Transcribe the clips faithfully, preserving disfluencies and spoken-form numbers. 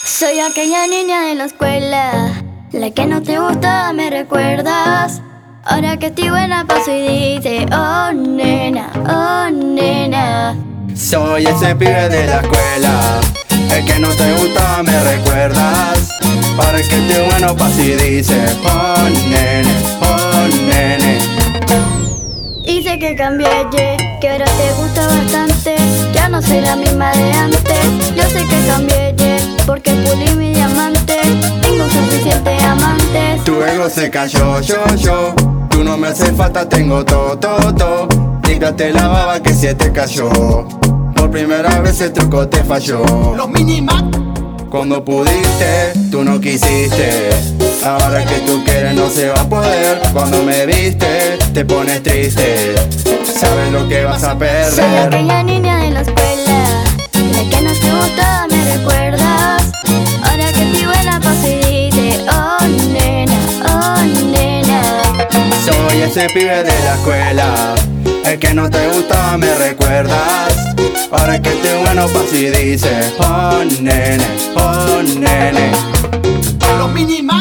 Soy aquella niña de la escuela, la que no te gusta, me recuerdas. Ahora que estoy buena paso y dice, oh nena, oh nena. Soy ese pibe de la escuela, el que no te gusta, me recuerdas. Ahora que estoy bueno paso y dice, oh nene, oh nene. Y sé que cambié, yeah, que ahora te gusta bastante. Ya no soy la misma de antes. Yo sé que cambié, yeah, porque pulí mi diamante. Tengo suficientes amantes. Tu ego se cayó, yo, yo. Tú no me hace falta, tengo todo, todo, todo. Tírate la baba que se te cayó. Por primera vez el truco te falló. Los Minimac. Cuando pudiste, tú no quisiste. Ahora que tú quieres no se va a poder. Cuando me viste, te pones triste. Sabes lo que vas a Soy perder. aquella niña de la escuela, la que no te gusta, me recuerdas. Ahora que estoy buena paso y dice, oh nena, oh nena. Soy ese pibe de la escuela, el que no te gusta, me recuerdas. Ahora que estoy bueno paso y dice, oh nene, oh nene. Los Minimac.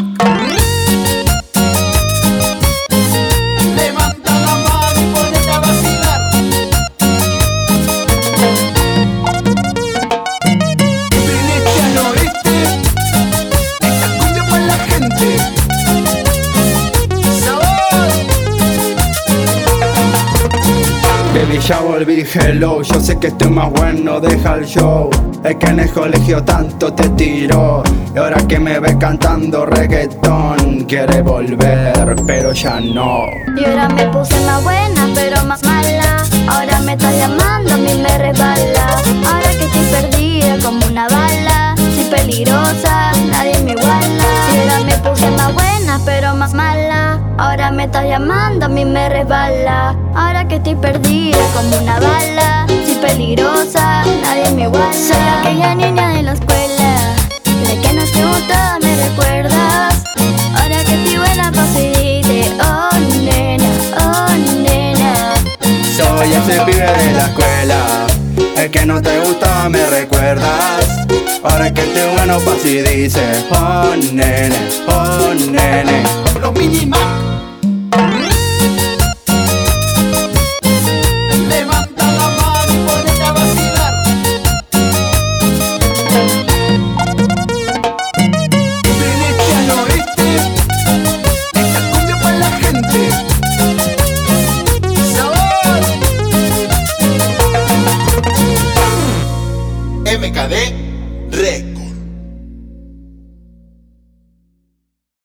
Levanta la mano y ponete a vacilar. Veneciano, ¿viste? Esta cumbia para la gente. ¡Sabor! Baby, ya volví, hello. Yo sé que estoy más bueno, deja el show. El que en el colegio tanto te tiró y ahora que me ve cantando reggaetón quiere volver, pero ya no. Y ahora me puse más buena, pero más mala. Ahora me está llamando, a mí me resbala. Ahora que estoy perdida como una bala. Soy peligrosa, nadie me iguala. Y ahora me puse más buena, pero más mala. Ahora me está llamando, a mí me resbala. Ahora que estoy perdida como una bala. Soy peligrosa, nadie me iguala. Soy aquella niña de la escuela, la que no te gusta, me recuerdas. Ahora que estoy buena paso y dice, oh nena, oh nena. Soy ese pibe de la escuela, el que no te gusta, me recuerdas. Ahora que estoy bueno paso y dice, oh nene, oh nene. Los Minimac. Levanta la mano y ponete a vacilar. Veneciano, ¿viste? Esta cumbia para la gente. ¡Sabor! M K D Record.